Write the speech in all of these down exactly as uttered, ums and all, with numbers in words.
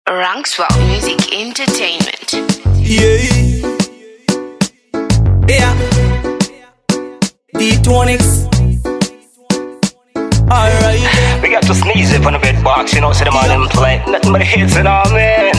Rankswell Music Entertainment. Yeah. Yeah. D-Tonics. Alright. We got to sneeze it on the bed box, you know, so the man them play nothing but hits and all, man.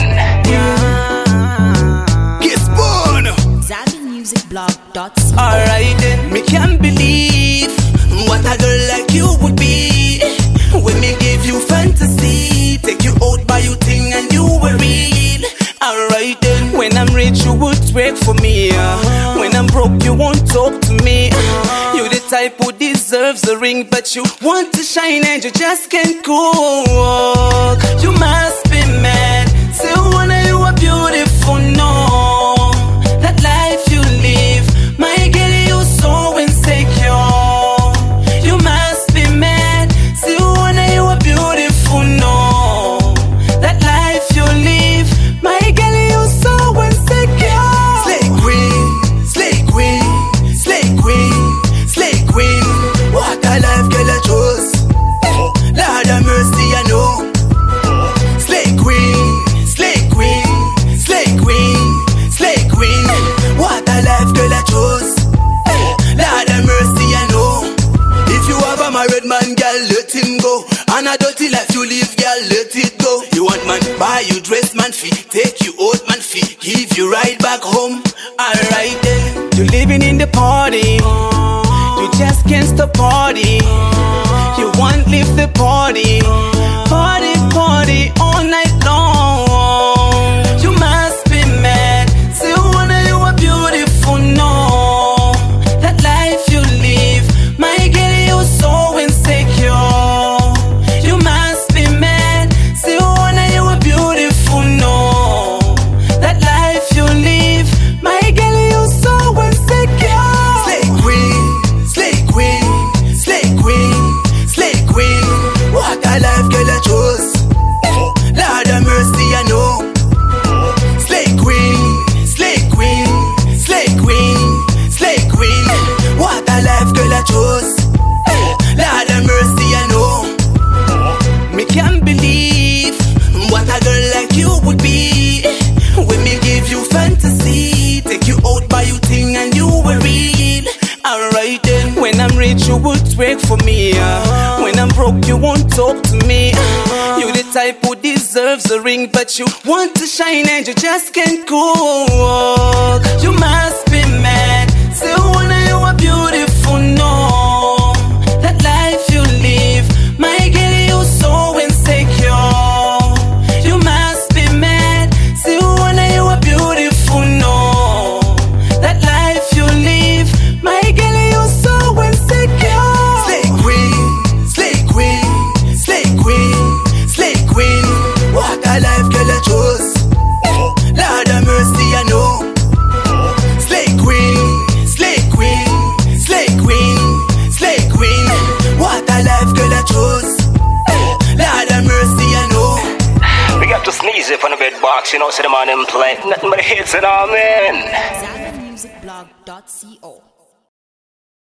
Kiss Bone. Zabi Music Blog dot c o. Alright then, me can't believe what a girl like you would be. When me give you fantasy, take you out by your thing and you were real. Alright then, when I'm rich you would work for me. uh, When I'm broke you won't talk to me. You the type who deserves a ring, but you want to shine and you just can't cook. You must be mad, say when you are beautiful, no. That life you live, my girl, you so insecure. You must be mad, say when you are beautiful, no. That life you live, my girl, you so insecure. Slay queen, slay queen, slay queen, slay queen. What a life, girl, I chose. Lord have mercy, I know. Slay queen, slay queen, slay queen, slay queen. What a life, girl, I chose. Lord have mercy, I know. If you have a married man, girl, let him go. And a dirty life you live, girl, let it go. You want man, buy you dress, man, fee. Take you out, man, fee. Give you right back home. Alright then. You living in the party. You just can't stop party. You want live the party. Party, party all night long. You must be mad. Say when you are beautiful, no. That life you live, my girl, you so insecure. You must be mad. Say when you are beautiful, no. That life you live, my girl, you so insecure. Slay queen, slay queen, slay queen, slay queen. What a life, girl, I chose. Lord have mercy, I know. Slay queen, slay queen, slay queen, slay queen. What a life, girl, I chose. Lord have mercy, I know. Me can't believe what a girl like you would be. When me give you fantasy, take you out by your thing and you were real. Alright then, when I'm rich you would work for me. uh, When I'm broke you won't talk to me. You the type who deserves a ring, but you want to shine and you just can't cook. You must be mad, say when you are beautiful, no. That life you live, my girl, you so insecure. You must be mad, say when you are beautiful, no. That life you live, my girl, you so insecure. Slay queen, slay queen, slay queen, slay queen. What a life, girl, I chose. Lord have mercy, I know. Slay queen, slay queen, slay queen, slay queen. What a life, girl, I chose. Lord have mercy, I know. We got to sneeze it on the bed box, you know, so the man them play nothing but hits and all, man. Zabi Music Blog dot c o.